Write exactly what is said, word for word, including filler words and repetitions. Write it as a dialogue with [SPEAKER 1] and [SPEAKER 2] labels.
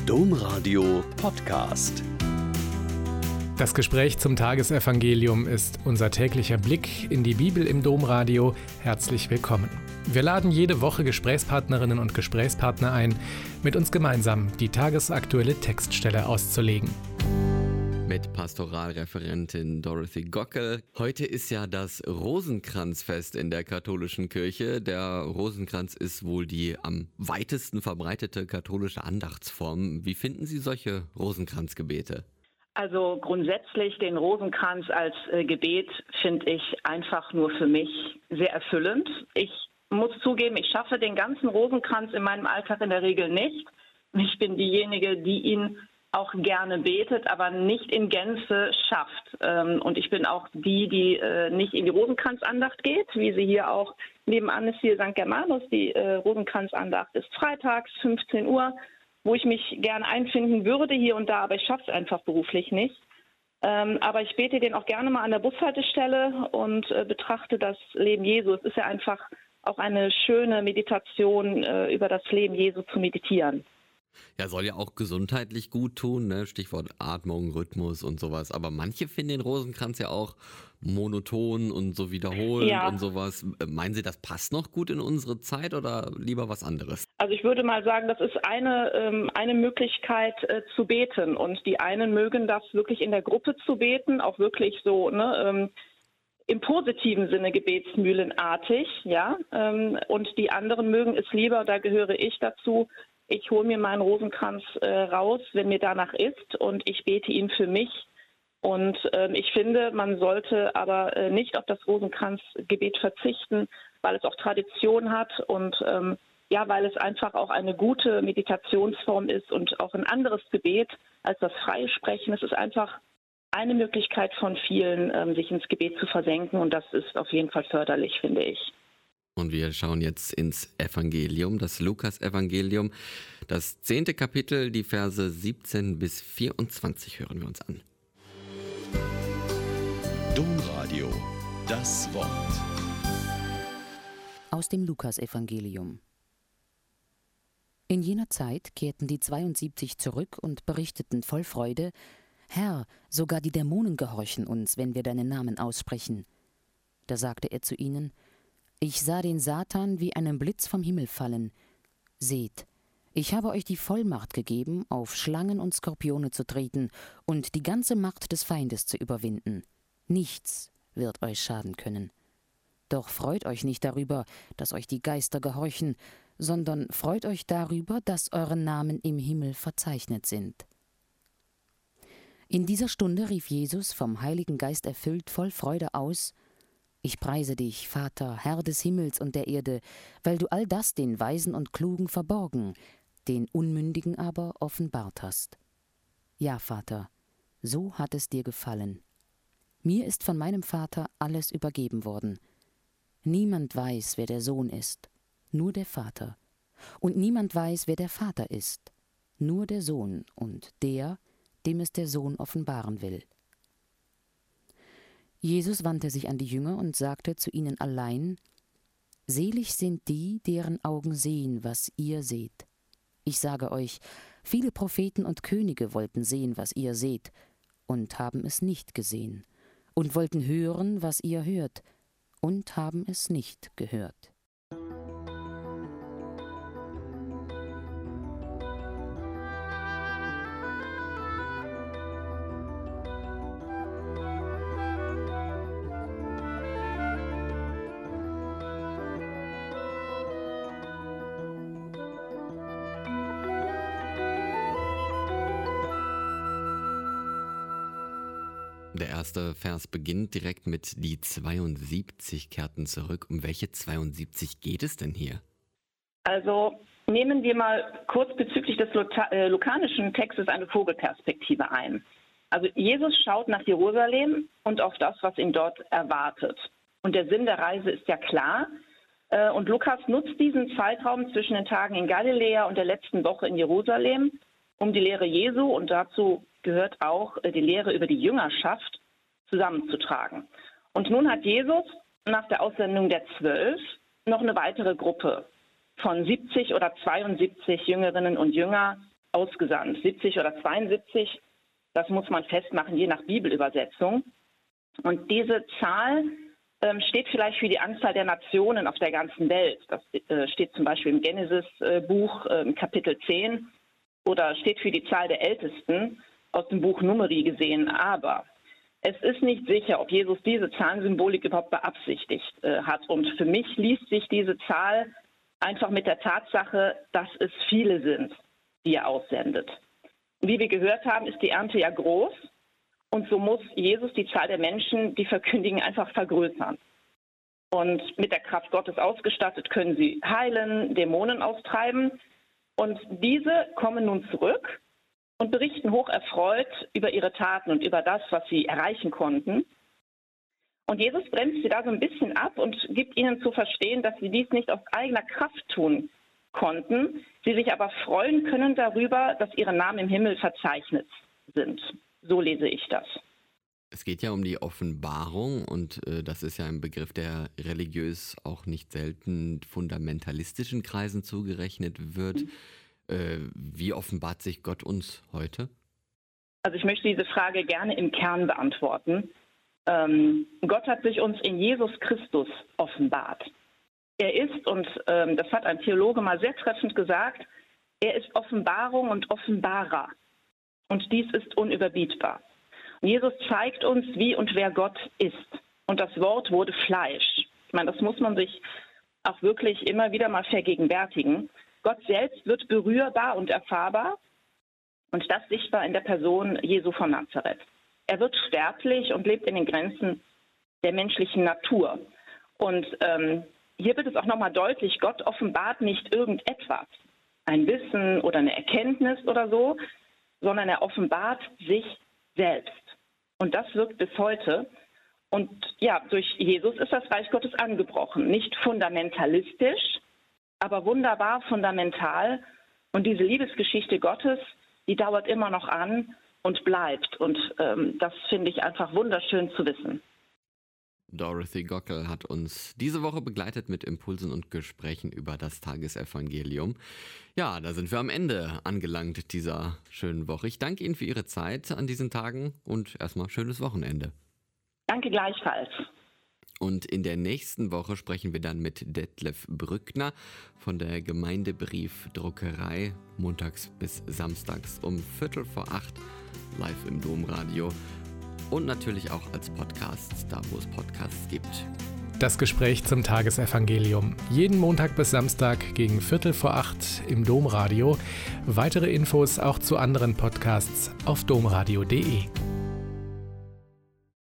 [SPEAKER 1] Domradio Podcast.
[SPEAKER 2] Das Gespräch zum Tagesevangelium ist unser täglicher Blick in die Bibel im Domradio. Herzlich willkommen. Wir laden jede Woche Gesprächspartnerinnen und Gesprächspartner ein, mit uns gemeinsam die tagesaktuelle Textstelle auszulegen.
[SPEAKER 3] Mit Pastoralreferentin Dorothy Gockel. Heute ist ja das Rosenkranzfest in der katholischen Kirche. Der Rosenkranz ist wohl die am weitesten verbreitete katholische Andachtsform. Wie finden Sie solche Rosenkranzgebete?
[SPEAKER 4] Also grundsätzlich den Rosenkranz als äh, Gebet finde ich einfach nur für mich sehr erfüllend. Ich muss zugeben, ich schaffe den ganzen Rosenkranz in meinem Alltag in der Regel nicht. Ich bin diejenige, die ihn auch gerne betet, aber nicht in Gänze schafft. Ähm, und ich bin auch die, die äh, nicht in die Rosenkranzandacht geht, wie sie hier auch nebenan ist, hier Sankt Germanus. Die äh, Rosenkranzandacht ist freitags, fünfzehn Uhr, wo ich mich gerne einfinden würde hier und da, aber ich schaffe es einfach beruflich nicht. Ähm, aber ich bete den auch gerne mal an der Bushaltestelle und äh, betrachte das Leben Jesu. Es ist ja einfach auch eine schöne Meditation, äh, über das Leben Jesu zu meditieren.
[SPEAKER 3] Ja, soll ja auch gesundheitlich gut tun, ne? Stichwort Atmung, Rhythmus und sowas. Aber manche finden den Rosenkranz ja auch monoton und so wiederholend ja. und sowas. Meinen Sie, das passt noch gut in unsere Zeit oder lieber was anderes?
[SPEAKER 4] Also ich würde mal sagen, das ist eine, ähm, eine Möglichkeit äh, zu beten. Und die einen mögen das wirklich in der Gruppe zu beten, auch wirklich so, ne, ähm, im positiven Sinne gebetsmühlenartig, ja. Ähm, und die anderen mögen es lieber, da gehöre ich dazu. Ich hole mir meinen Rosenkranz äh, raus, wenn mir danach ist, und ich bete ihn für mich. Und ähm, ich finde, man sollte aber äh, nicht auf das Rosenkranzgebet verzichten, weil es auch Tradition hat und ähm, ja, weil es einfach auch eine gute Meditationsform ist und auch ein anderes Gebet als das freie Sprechen. Es ist einfach eine Möglichkeit von vielen, ähm, sich ins Gebet zu versenken, und das ist auf jeden Fall förderlich, finde ich.
[SPEAKER 3] Und wir schauen jetzt ins Evangelium, das Lukas-Evangelium, das zehnte Kapitel, die Verse siebzehn bis vierundzwanzig hören wir uns an.
[SPEAKER 1] Domradio, das Wort.
[SPEAKER 5] Aus dem Lukas-Evangelium. In jener Zeit kehrten die zweiundsiebzig zurück und berichteten voll Freude: Herr, sogar die Dämonen gehorchen uns, wenn wir deinen Namen aussprechen. Da sagte er zu ihnen: Ich sah den Satan wie einen Blitz vom Himmel fallen. Seht, ich habe euch die Vollmacht gegeben, auf Schlangen und Skorpione zu treten und die ganze Macht des Feindes zu überwinden. Nichts wird euch schaden können. Doch freut euch nicht darüber, dass euch die Geister gehorchen, sondern freut euch darüber, dass eure Namen im Himmel verzeichnet sind. In dieser Stunde rief Jesus, vom Heiligen Geist erfüllt, voll Freude aus: Ich preise dich, Vater, Herr des Himmels und der Erde, weil du all das den Weisen und Klugen verborgen, den Unmündigen aber offenbart hast. Ja, Vater, so hat es dir gefallen. Mir ist von meinem Vater alles übergeben worden. Niemand weiß, wer der Sohn ist, nur der Vater. Und niemand weiß, wer der Vater ist, nur der Sohn und der, dem es der Sohn offenbaren will. Jesus wandte sich an die Jünger und sagte zu ihnen allein: Selig sind die, deren Augen sehen, was ihr seht. Ich sage euch, viele Propheten und Könige wollten sehen, was ihr seht, und haben es nicht gesehen, und wollten hören, was ihr hört, und haben es nicht gehört.
[SPEAKER 3] Der erste Vers beginnt direkt mit die zweiundsiebzig kehrten zurück. Um welche zweiundsiebzig geht es denn hier?
[SPEAKER 4] Also nehmen wir mal kurz bezüglich des lukanischen Textes eine Vogelperspektive ein. Also Jesus schaut nach Jerusalem und auf das, was ihn dort erwartet. Und der Sinn der Reise ist ja klar. Und Lukas nutzt diesen Zeitraum zwischen den Tagen in Galiläa und der letzten Woche in Jerusalem, um die Lehre Jesu, und dazu gehört auch die Lehre über die Jüngerschaft, zusammenzutragen. Und nun hat Jesus nach der Aussendung der Zwölf noch eine weitere Gruppe von siebzig oder zweiundsiebzig Jüngerinnen und Jünger ausgesandt, siebzig oder zweiundsiebzig. Das muss man festmachen, je nach Bibelübersetzung. Und diese Zahl ähm, steht vielleicht für die Anzahl der Nationen auf der ganzen Welt. Das äh, steht zum Beispiel im Genesis-Buch, äh, Kapitel zehn, oder steht für die Zahl der Ältesten aus dem Buch Numeri gesehen. Aber es ist nicht sicher, ob Jesus diese Zahlensymbolik überhaupt beabsichtigt äh, hat. Und für mich liest sich diese Zahl einfach mit der Tatsache, dass es viele sind, die er aussendet. Und wie wir gehört haben, ist die Ernte ja groß. Und so muss Jesus die Zahl der Menschen, die verkündigen, einfach vergrößern. Und mit der Kraft Gottes ausgestattet können sie heilen, Dämonen austreiben. Und diese kommen nun zurück und berichten hocherfreut über ihre Taten und über das, was sie erreichen konnten. Und Jesus bremst sie da so ein bisschen ab und gibt ihnen zu verstehen, dass sie dies nicht aus eigener Kraft tun konnten, sie sich aber freuen können darüber, dass ihre Namen im Himmel verzeichnet sind. So lese ich das.
[SPEAKER 3] Es geht ja um die Offenbarung und äh, das ist ja ein Begriff, der religiös auch nicht selten fundamentalistischen Kreisen zugerechnet wird. Mhm. Äh, wie offenbart sich Gott uns heute?
[SPEAKER 4] Also ich möchte diese Frage gerne im Kern beantworten. Ähm, Gott hat sich uns in Jesus Christus offenbart. Er ist, und ähm, das hat ein Theologe mal sehr treffend gesagt, er ist Offenbarung und Offenbarer. Und dies ist unüberbietbar. Und Jesus zeigt uns, wie und wer Gott ist. Und das Wort wurde Fleisch. Ich meine, das muss man sich auch wirklich immer wieder mal vergegenwärtigen. Gott selbst wird berührbar und erfahrbar. Und das sichtbar in der Person Jesu von Nazareth. Er wird sterblich und lebt in den Grenzen der menschlichen Natur. Und ähm, hier wird es auch nochmal deutlich, Gott offenbart nicht irgendetwas, ein Wissen oder eine Erkenntnis oder so, sondern er offenbart sich selbst. Und das wirkt bis heute. Und ja, durch Jesus ist das Reich Gottes angebrochen. Nicht fundamentalistisch, aber wunderbar fundamental. Und diese Liebesgeschichte Gottes, die dauert immer noch an und bleibt. Und ähm, das finde ich einfach wunderschön zu wissen.
[SPEAKER 3] Dorothy Gockel hat uns diese Woche begleitet mit Impulsen und Gesprächen über das Tagesevangelium. Ja, da sind wir am Ende angelangt dieser schönen Woche. Ich danke Ihnen für Ihre Zeit an diesen Tagen und erstmal schönes Wochenende.
[SPEAKER 4] Danke gleichfalls.
[SPEAKER 3] Und in der nächsten Woche sprechen wir dann mit Detlef Brückner von der Gemeindebriefdruckerei, montags bis samstags um Viertel vor acht, live im Domradio. Und natürlich auch als Podcast, da wo es Podcasts gibt.
[SPEAKER 2] Das Gespräch zum Tagesevangelium. Jeden Montag bis Samstag gegen Viertel vor acht im Domradio. Weitere Infos auch zu anderen Podcasts auf domradio punkt de.